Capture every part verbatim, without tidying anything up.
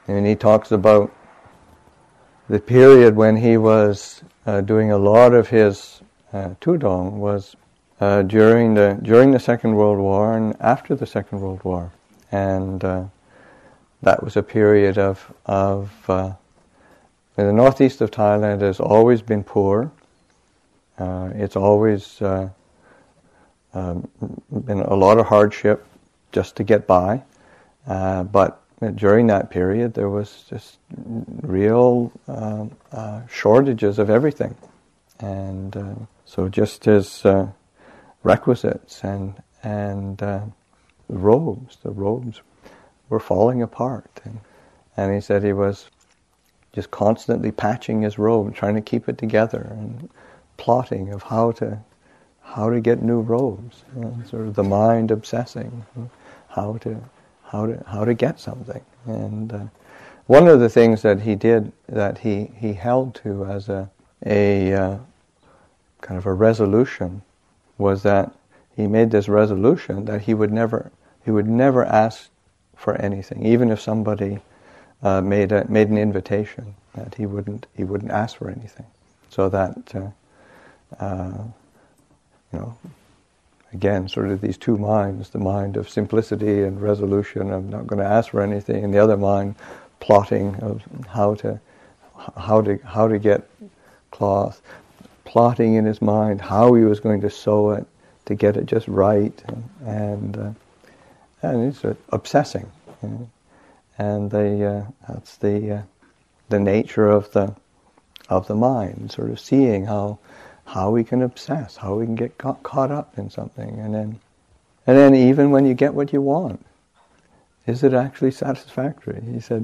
And he talks about the period when he was uh, doing a lot of his uh, tudong was uh, during the during the Second World War and after the Second World War, and uh, that was a period of of uh, the northeast of Thailand has always been poor. Uh, it's always uh, um, been a lot of hardship just to get by, uh, but during that period there was just real uh, uh, shortages of everything, and uh, so just his uh, requisites and and uh, robes, the robes were falling apart, and, and he said he was just constantly patching his robe, trying to keep it together, and plotting of how to how to get new robes, you know, sort of the mind obsessing, you know, how to how to how to get something. And uh, one of the things that he did, that he, he held to as a a uh, kind of a resolution, was that he made this resolution that he would never he would never ask for anything, even if somebody uh, made a, made an invitation, that he wouldn't he wouldn't ask for anything, so that uh, uh, you know. Again, sort of these two minds, the mind of simplicity and resolution, I'm not going to ask for anything, and the other mind plotting of how to how to how to get cloth, plotting in his mind how he was going to sew it to get it just right, and and, uh, and he's uh, obsessing, you know? And the uh, that's the uh, the nature of the of the mind, sort of seeing how. How we can obsess, how we can get caught, caught up in something, and then, and then even when you get what you want, is it actually satisfactory? He said.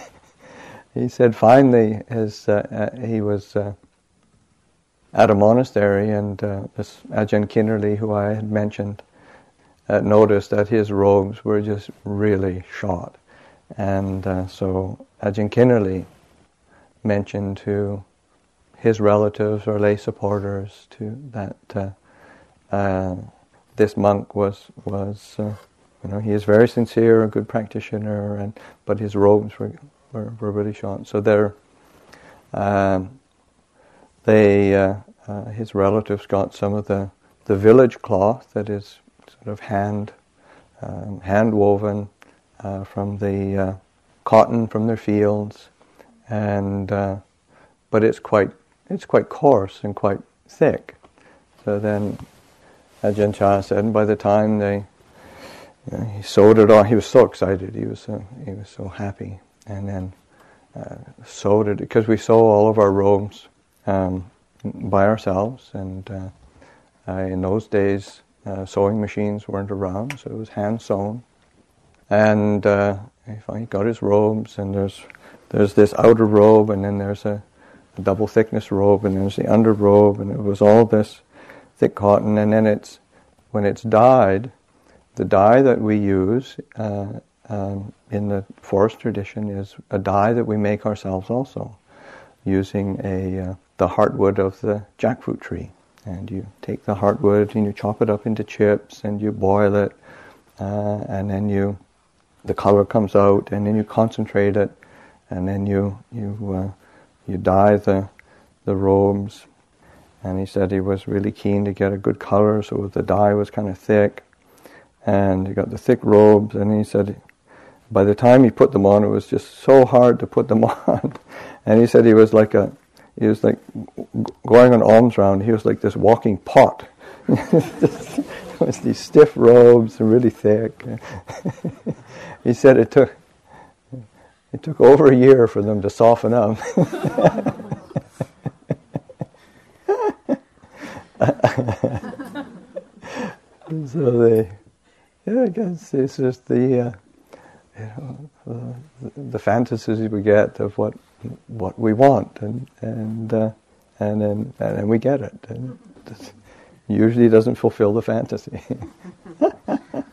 he said finally, his uh, uh, he was uh, at a monastery, and uh, this Ajahn Kinnerly, who I had mentioned, uh, noticed that his robes were just really short, and uh, so Ajahn Kinnerly mentioned to his relatives or lay supporters to that uh, uh, this monk was was uh, you know, he is very sincere, a good practitioner, and but his robes were were, were really short. So they're um, they uh, uh, his relatives got some of the, the village cloth that is sort of hand um, hand woven uh, from the uh, cotton from their fields, and uh, but it's quite It's quite coarse and quite thick. So then Ajahn Chah said, and by the time they, you know, he sewed it on, he was so excited, he was so, he was so happy. And then uh, sewed it, because we sew all of our robes um, by ourselves, and uh, uh, in those days uh, sewing machines weren't around, so it was hand sewn. And uh, he finally got his robes, and there's there's this outer robe, and then there's a a double thickness robe, and there's the under robe, and it was all this thick cotton, and then it's, when it's dyed, the dye that we use uh, um, in the forest tradition is a dye that we make ourselves also, using a uh, the heartwood of the jackfruit tree. And you take the heartwood and you chop it up into chips, and you boil it, uh, and then you, the color comes out, and then you concentrate it, and then you, you uh, You dye the the robes, and he said he was really keen to get a good color, so the dye was kind of thick, and he got the thick robes, and he said by the time he put them on, it was just so hard to put them on, and he said he was like a he was like going on alms round. He was like this walking pot. It was these stiff robes and really thick. He said it took. It took over a year for them to soften up. So they, yeah, I guess it's just the, uh, you know, uh, the, the fantasies we get of what what we want, and and uh, and then and then we get it, and it usually doesn't fulfill the fantasy.